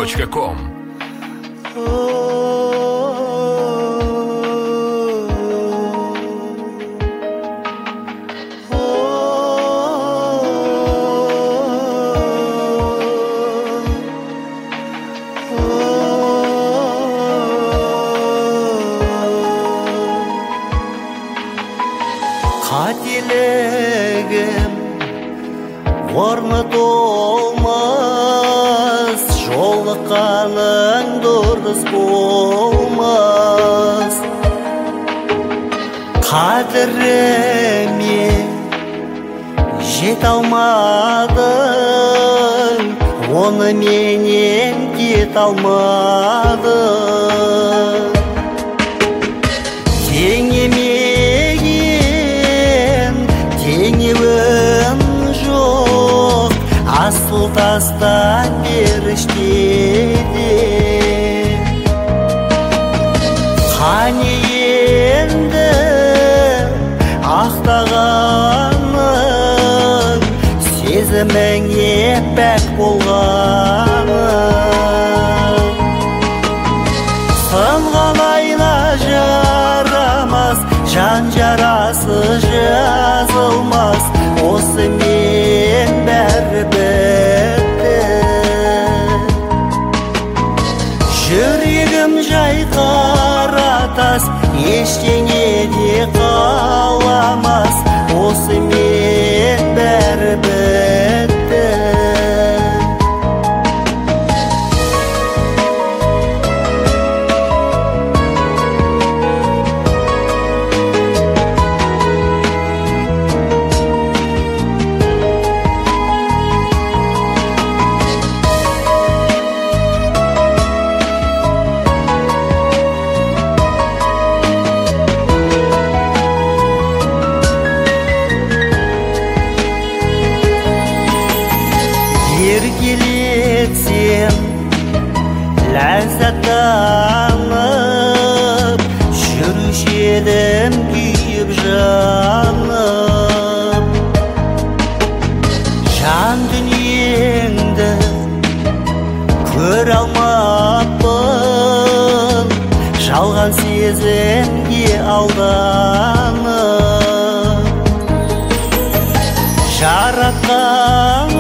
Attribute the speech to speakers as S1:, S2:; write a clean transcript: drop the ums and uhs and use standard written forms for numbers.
S1: gmail.com.
S2: Қателігім орны толмас, жолыққаның дұрыс болмас. Қадіріме жете алмадың, оны менен кете алмадың. Теңеуін жоқ, асыл тастан періштеде. Қане енді ақтағаның, сезіміңе пәк болғаның. Сынған айна жарамас, жан жарасы жазылмас, осымен бәрі бітті. Жүрегім жай қара тас, ештеңе де қаламас, осымен бәрі бітті. Еркелетсем ләззаттанып, жүруші едім күйіп жанып. Жан дүниеңді көре алмаппын, жалған сезімге алданып. Жаратқан